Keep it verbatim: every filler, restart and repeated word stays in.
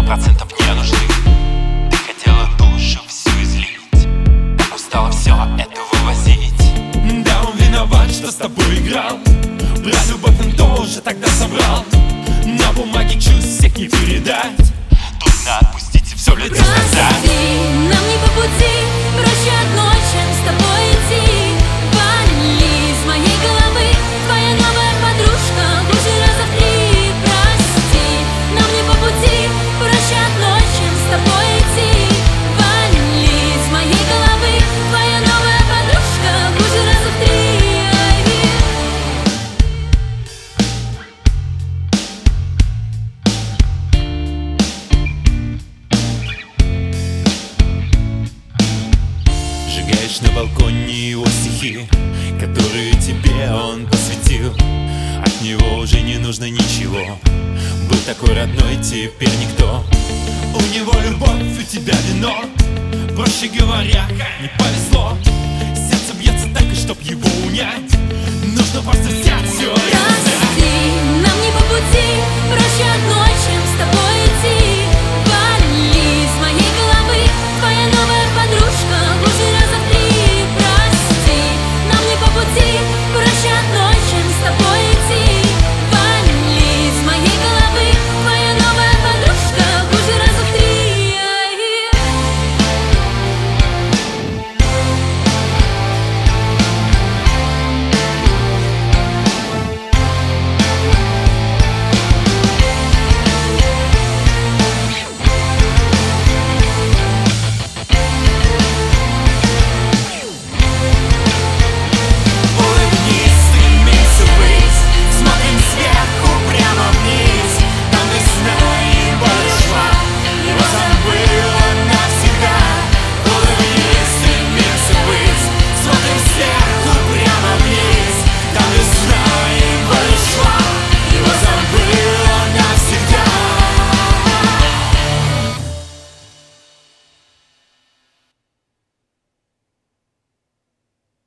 процентов не нужны. Ты хотела душу всю излить, так устала все это вывозить. Да, он виноват, что с тобой играл. Про любовь он тоже тогда соврал. На бумаге чувств всех не передать. Трудно отпустить и все лицо сказать. Прости, нам не по пути, проще одной, чем с тобой идти. Вали из моей головы, твоя новая подружка хуже раза в три. Прости, нам не по пути, проще одной, чем с тобой идти. Вали из моей головы, твоя новая подружка хуже раза в три. Сжигаешь на балконе его стихи, которые тебе он посвятил. От него уже не нужно ничего. Был такой родной, теперь никто. У него любовь, у тебя вино. Проще говоря, не повезло. Сердце бьется так, и чтоб его унять, нужно просто взять все. Прости, нам не по пути, проще одной,